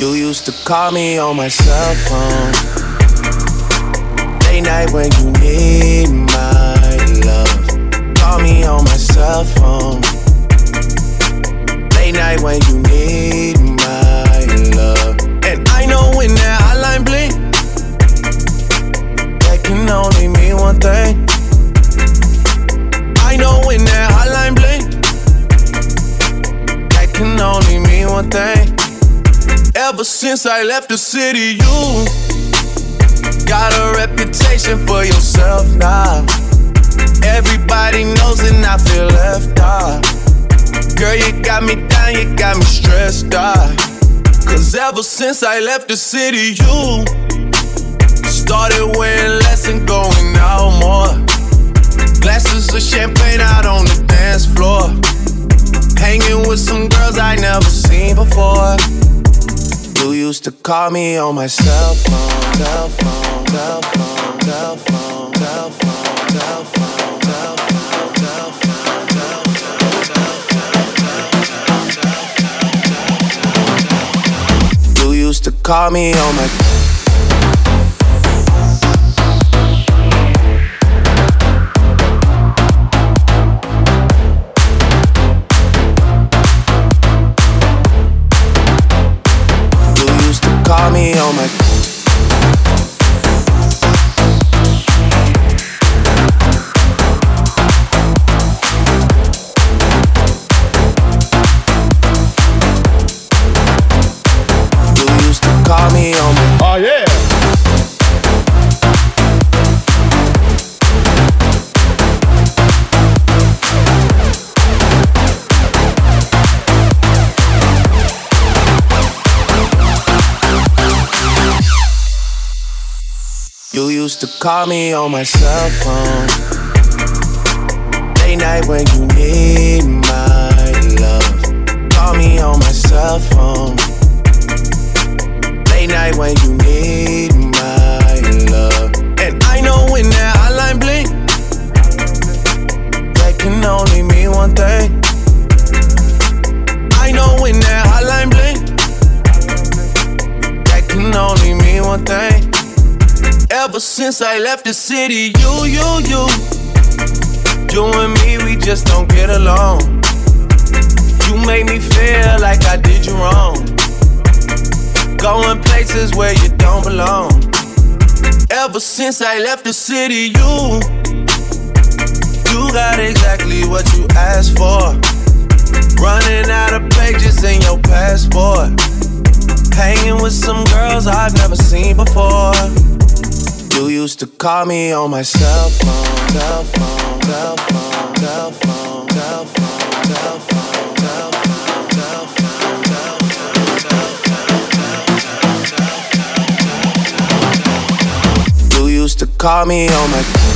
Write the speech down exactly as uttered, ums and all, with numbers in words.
You used to call me on my cell phone, late night when you need my love. Call me on my cell phone, late night when you need my love. And I know when that hotline blink, that can only mean one thing. I know when that hotline blink, that can only mean one thing. Ever since I left the city, you got a reputation for yourself now. Everybody knows and I feel left out. Girl, you got me down, you got me stressed out. Cause ever since I left the city, you started wearing less and going out more. Glasses of champagne out on the dance floor, hanging with some girls I never seen before. You used to call me on my cell phone, cell phone, cell phone, cell phone, cell phone, cell phone, cell phone, cell phone, cell phone. You used to call me on my Call me on my You used to call me on my Oh yeah. You used to call me on my cell phone, late night when you need my love. Call me on my cell phone, late night when you need my love. And I know when that hotline blink, that can only mean one thing. I know when that hotline blink, that can only mean one thing. Ever since I left the city, you, you, you You and me, we just don't get along. You made me feel like I did you wrong, going places where you don't belong. Ever since I left the city, you You got exactly what you asked for, running out of pages in your passport, hanging with some girls I've never seen before. You used to call me on my cell phone, cell phone, cell phone, cell phone, cell phone, cell phone, cell phone, cell phone, cell phone. You used to call me on my